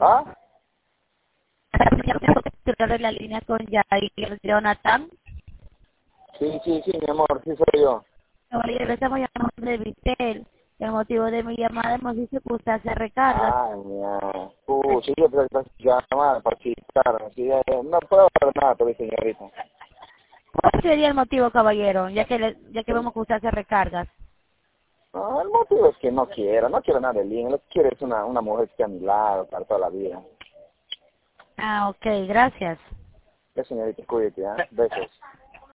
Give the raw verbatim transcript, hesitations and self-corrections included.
¿Ah? de la línea con Jair Jonathan. Sí, sí, sí, mi amor, sí soy yo. Caballero, le estamos llamando de Vitel. El motivo de mi llamada hemos dicho que usted hace recargas. Ay, mía. Uh, sí, yo te estás llamando para chicar. Sí, eh, no puedo hablar nada, todavía, señorita. ¿Cuál sería el motivo, caballero? Ya que le, ya que vemos que usted hace recargas. No, el motivo es que no quiero, no quiero nada de línea. Lo que quiero es una, una mujer que esté a mi lado para toda la vida. Ah, ok, gracias. Ya, señorita, cuídate, ¿eh? Besos.